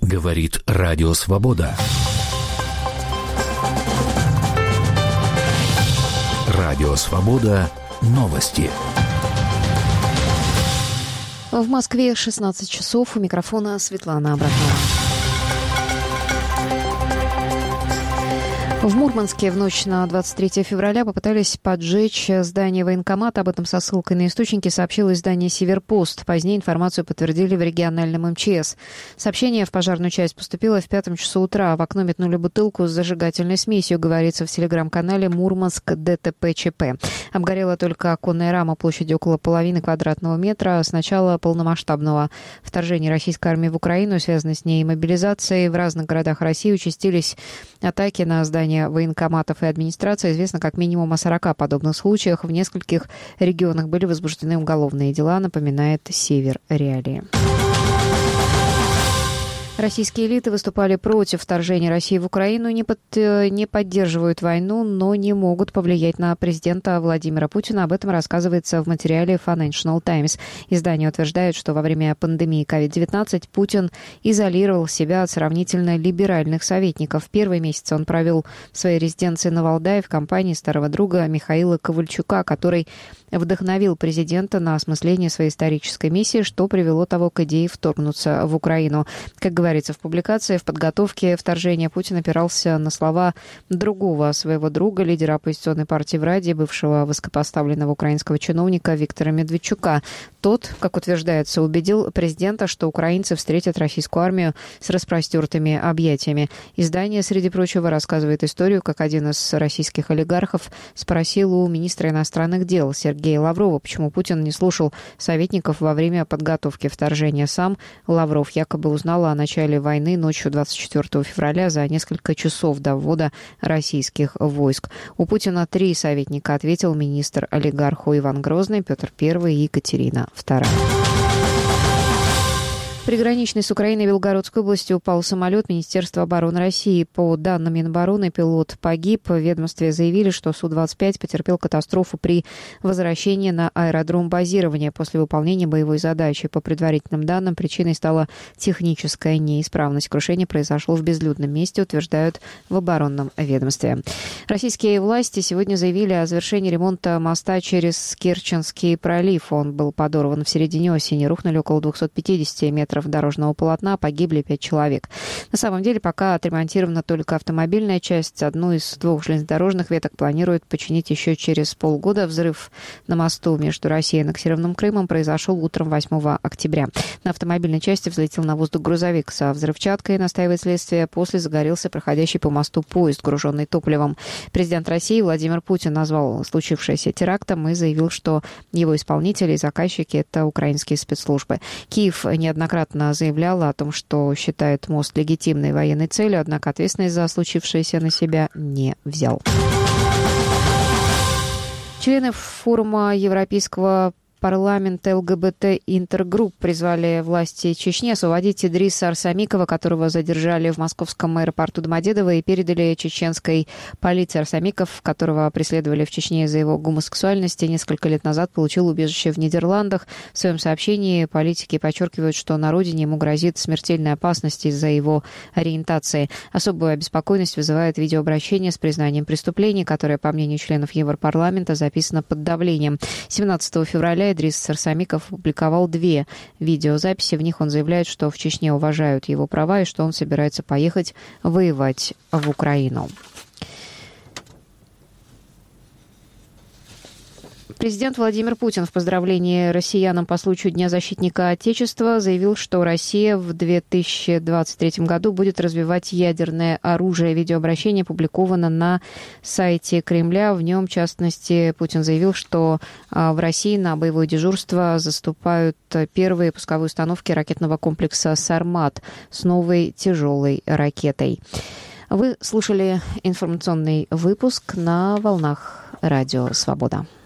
Говорит Радио Свобода. Радио Свобода. Новости. В Москве 16 часов. У микрофона Светлана Абратнова. В Мурманске в ночь на 23 февраля попытались поджечь здание военкомата. Об этом со ссылкой на источники сообщило издание «Северпост». Позднее информацию подтвердили в региональном МЧС. Сообщение в пожарную часть поступило в 5 часу утра. В окно метнули бутылку с зажигательной смесью, говорится в телеграм-канале «Мурманск ДТП-ЧП». Обгорела только оконная рама площадью около половины квадратного метра. С начала полномасштабного вторжения российской армии в Украину, связанной с ней мобилизацией, в разных городах России участились атаки на здания военкоматов и администрации. Известно как минимум о 40 подобных случаях. В нескольких регионах были возбуждены уголовные дела, напоминает Север Реалии. Российские элиты выступали против вторжения России в Украину, не поддерживают войну, но не могут повлиять на президента Владимира Путина. Об этом рассказывается в материале Financial Times. Издание утверждает, что во время пандемии COVID-19 Путин изолировал себя от сравнительно либеральных советников. Первый месяц он провел в своей резиденции на Валдае в компании старого друга Михаила Ковальчука, который вдохновил президента на осмысление своей исторической миссии, что привело того к идее вторгнуться в Украину. Как говорится в публикации, в подготовке вторжения Путин опирался на слова другого своего друга, лидера оппозиционной партии в Раде, бывшего высокопоставленного украинского чиновника Виктора Медведчука. Тот, как утверждается, убедил президента, что украинцы встретят российскую армию с распростертыми объятиями. Издание, среди прочего, рассказывает историю, как один из российских олигархов спросил у министра иностранных дел Сергея Лаврова, почему Путин не слушал советников во время подготовки вторжения. Сам Лавров якобы узнал о начале войны ночью 24 февраля за несколько часов до ввода российских войск. У Путина 3 советника, ответил министр олигарху Иван Грозный, Петр I и Екатерина II. В приграничной с Украиной Белгородской области упал самолет Министерства обороны России. По данным Минобороны, пилот погиб. В ведомстве заявили, что Су-25 потерпел катастрофу при возвращении на аэродром базирования после выполнения боевой задачи. По предварительным данным, причиной стала техническая неисправность. Крушение произошло в безлюдном месте, утверждают в оборонном ведомстве. Российские власти сегодня заявили о завершении ремонта моста через Керченский пролив. Он был подорван в середине осени. Рухнули около 250 метров дорожного полотна, погибли 5 человек. На самом деле пока отремонтирована только автомобильная часть. Одну из 2 железнодорожных веток планируют починить еще через полгода. Взрыв на мосту между Россией и аннексированным Крымом произошел утром 8 октября. На автомобильной части взлетел на воздух грузовик со взрывчаткой, настаивает следствие. После загорелся проходящий по мосту поезд, груженный топливом. Президент России Владимир Путин назвал случившееся терактом и заявил, что его исполнители и заказчики – это украинские спецслужбы. Киев неоднократно заявляла о том, что считает мост легитимной военной целью, однако ответственность за случившееся на себя не взял. Члены форума Европейского парламента ЛГБТ Интергрупп призвали власти Чечни освободить Идриса Арсамикова, которого задержали в московском аэропорту Домодедово и передали чеченской полиции. Арсамиков, которого преследовали в Чечне за его гомосексуальность, несколько лет назад получил убежище в Нидерландах. В своем сообщении политики подчеркивают, что на родине ему грозит смертельная опасность из-за его ориентации. Особую обеспокоенность вызывает видеообращение с признанием преступлений, которое, по мнению членов Европарламента, записано под давлением. 17 февраля Идрис Арсамиков опубликовал 2 видеозаписи. В них он заявляет, что в Чечне уважают его права и что он собирается поехать воевать в Украину. Президент Владимир Путин в поздравлении россиянам по случаю Дня защитника Отечества заявил, что Россия в 2023 году будет развивать ядерное оружие. Видеообращение опубликовано на сайте Кремля. В нем, в частности, Путин заявил, что в России на боевое дежурство заступают первые пусковые установки ракетного комплекса «Сармат» с новой тяжелой ракетой. Вы слушали информационный выпуск на волнах Радио Свобода.